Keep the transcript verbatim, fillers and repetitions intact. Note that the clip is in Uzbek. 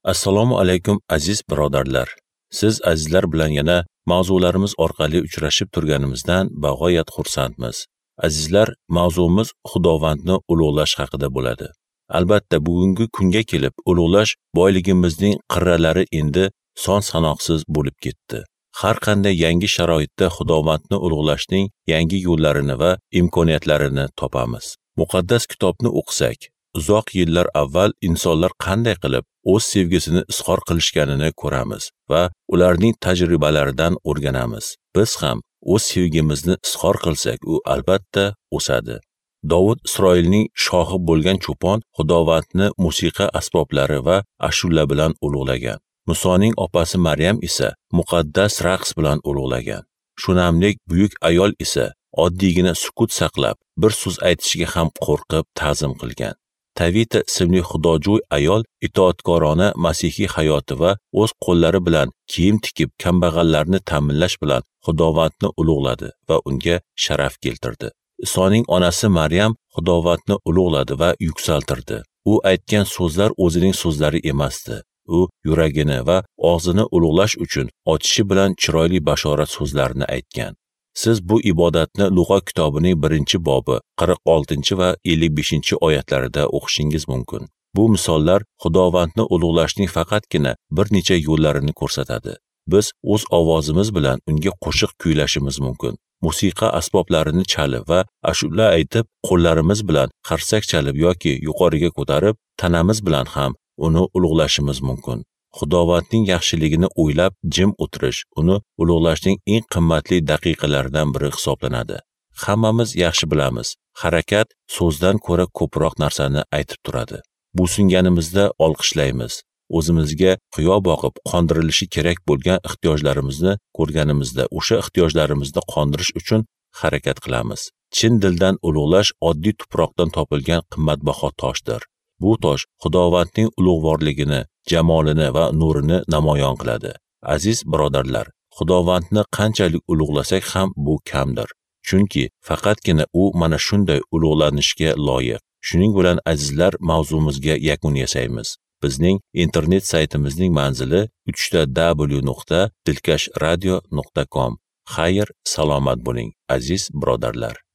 Assalomu alaykum aziz birodarlar. Siz azizlar bilan yana mavzularimiz orqali uchrashib turganimizdan bag'oyat xursandmiz. Azizlar, mavzumiz Xudovandni ulug'lash haqida bo'ladi. Albatta, bugungi kunga kelib ulug'lash boyligimizning qirralari endi son sanoqsiz bo'lib ketdi. Har qanday yangi sharoitda Xudovandni ulug'lashning yangi yo'llarini va imkoniyatlarini topamiz. Muqaddas kitobni o'qisak, uzoq yillar avval insonlar qanday qilib o'z sevgisini izhor qilishganini ko'ramiz va ularning tajribalaridan o'rganamiz. Biz ham o'z sevgimizni izhor qilsak, u albatta o'sadi. Davud Isroilning shohi bo'lgan cho'pon Xudovandni musiqa asboblari va ashula bilan ulug'lagan. Musoning opasi Maryam esa muqaddas raqs bilan ulug'lagan. Shunamlik buyuk ayol esa oddiygina sukut saqlab, bir so'z aytishga ham qo'rqib ta'zim qilgan. Tavita ismli xudojo'y ayol itoatkorona masihiy hayoti va o'z qo'llari bilan kiyim tikib kambag'allarni ta'minlash bilan Xudovandni ulug'ladi va unga sharaf keltirdi. Isoning onasi Maryam Xudovandni ulug'ladi va yuksaltirdi. U aytgan so'zlar o'zining so'zlari emasdi. U yuragini va og'zini ulug'lash uchun ochishi bilan chiroyli bashorat so'zlarini aytgan. Siz bu ibodatni Luqa kitobining birinchi bobi qirq oltinchi va ellik beshinchi oyatlarida o'qishingiz mumkin. Bu misollar Xudovandni ulug'lashning faqatgina bir necha yo'llarini ko'rsatadi. Biz o'z ovozimiz bilan unga qo'shiq kuylashimiz mumkin. Musiqa asboblarini chalib va ashula aytib, qo'llarimiz bilan qarsak chalib yoki yuqoriga ko'tarib, tanamiz bilan ham uni ulug'lashimiz mumkin. Xudovandning yaxshiligini o'ylab jim o'tirish uni ulug'lashning eng qimmatli daqiqalaridan biri hisoblanadi. Hammamiz yaxshi bilamiz, harakat so'zdan ko'ra ko'proq narsani aytib turadi. Bo'ysunganimizda olqishlaymiz. O'zimizga qiyo boqib qondirilishi kerak bo'lgan ehtiyojlarimizni ko'rganimizda o'sha ehtiyojlarimizni qondirish uchun harakat qilamiz. Chin dildan ulug'lash oddiy tuproqdan topilgan qimmatbaho toshdir. Bu tosh Xudovandning ulug'vorligini, jamolini va nurini namoyon qiladi. Aziz birodarlar, Xudovandni qanchalik ulug'lasak ham bu kamdir. Chunki faqatgina u mana shunday ulug'lanishga loyiq. Shuning bilan azizlar, mavzumizga yakun yasaymiz. Bizning internet saytimizning manzili uch ta w nuqta dilkash radio nuqta com. Xayr, salomat bo'ling, aziz birodarlar.